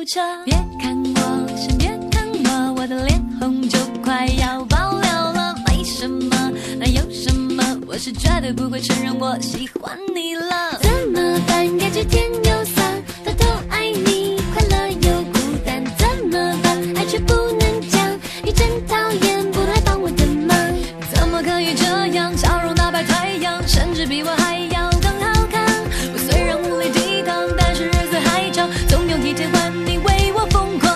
车。别看我，先别看我，我的脸红就快要爆了了。没什么，那有什么？我是绝对不会承认我喜欢你了。怎么办？感觉甜又酸，偷偷爱你，快乐又孤单。怎么办？爱却不能讲，你真讨厌，不来帮我的忙。怎么可以这样？笑容打败太阳，甚至比我还要更好看。我虽然无力抵抗，但是日子还长，总有一天换你为我疯狂。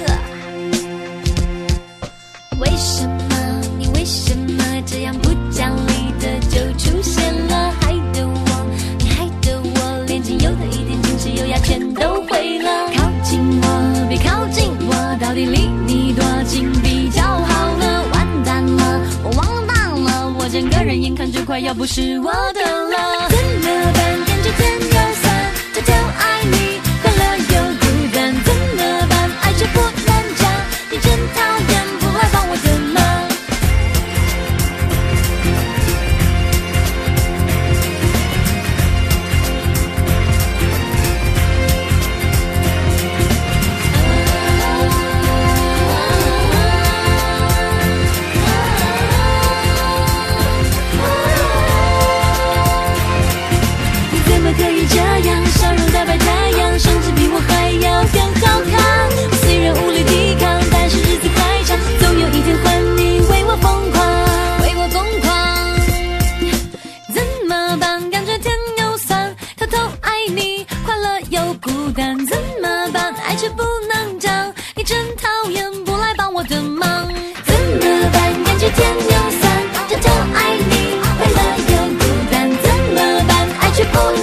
为什么？你为什么这样不讲理的就出现了？害得我，你害得我，连仅有的一点矜持优雅全都毁了。靠近我，别靠近我，到底离你多近比较好呢？完蛋了，我忘了办了，我整个人眼看就快要不是我的了。怎么办？感觉甜又酸，偷偷爱你，快乐又孤单。怎么办？爱却不能讲，你真讨厌，不来帮我的忙。可以这样，笑容打败太阳，甚至比我还要更好看。我虽然无力抵抗，但是日子还长，总有一天换你为我疯狂，为我疯狂。怎么办？感觉甜又酸，偷偷爱你，快乐又孤单。怎么办？爱却不能讲，你真讨厌，不来帮我的忙。怎么办？感觉甜又酸，偷偷爱你，快乐又孤单。怎么办？爱却不能。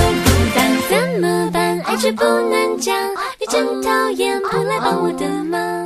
爱却不能讲，你真讨厌，不来帮我的忙。